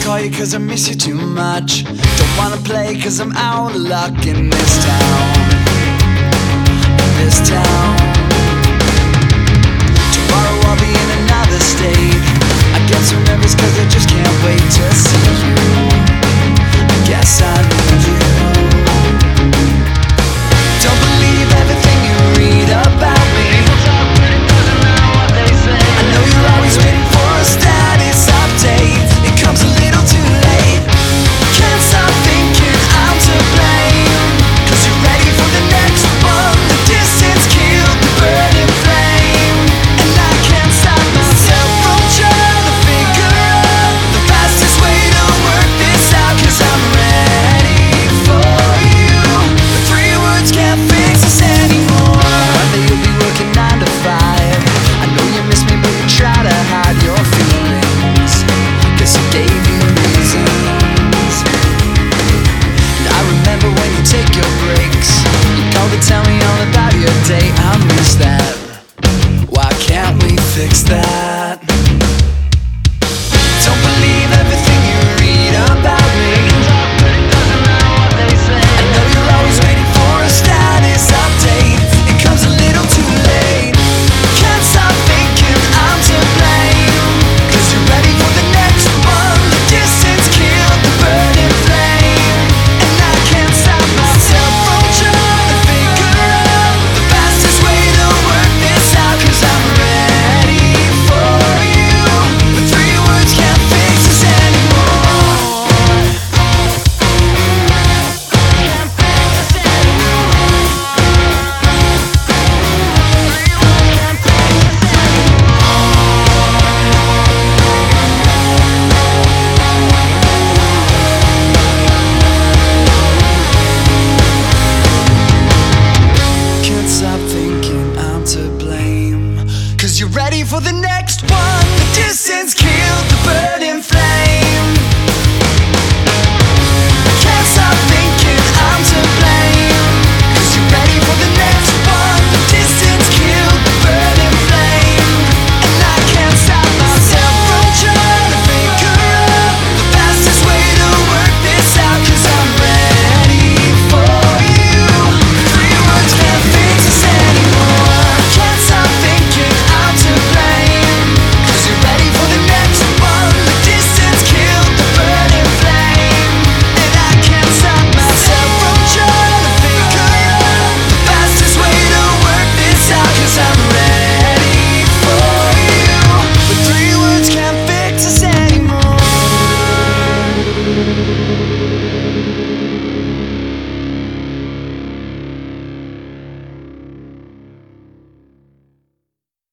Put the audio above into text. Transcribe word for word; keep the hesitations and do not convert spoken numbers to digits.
call you cause I miss you too much. Don't wanna play cause I'm out of luck in this town. In this town. Tomorrow I'll be in another state. I get so nervous cause I just can't wait to see you. I guess I need you. Don't believe everything you read about me. People talk but it doesn't matter what they say. I know you're always waiting for a status update. It comes a little too late. Can't stop thinking I'm to blame. Cause you're ready for the next one. The distance killed the burning flame. And I can't stop myself from trying to figure out the fastest way to work this out. Cause I'm ready for you. The three words can't fix this anymore. One day you'll be working nine to five. I know you miss me but you try to hide your feelings. Guess I gave you reasons. And I remember when you take your breaks. You call to tell me all about your day. I miss that. Why can't we fix that? Don't believe everything you read about me. But it doesn't matter what they say. I know you're always waiting for a status update. It comes a little too late. Can't stop thinking I'm to blame. Cause you're ready for the next one. The distance killed the burning flame. And I can't stop myself from trying to figure out the fastest way to work this out. Cause I'm ready for you. But three words can't fix this anymore. Can't fix this anymore. Can't fix this Can't stop thinking I'm to blame. Cause you're ready for the next one. The distance kills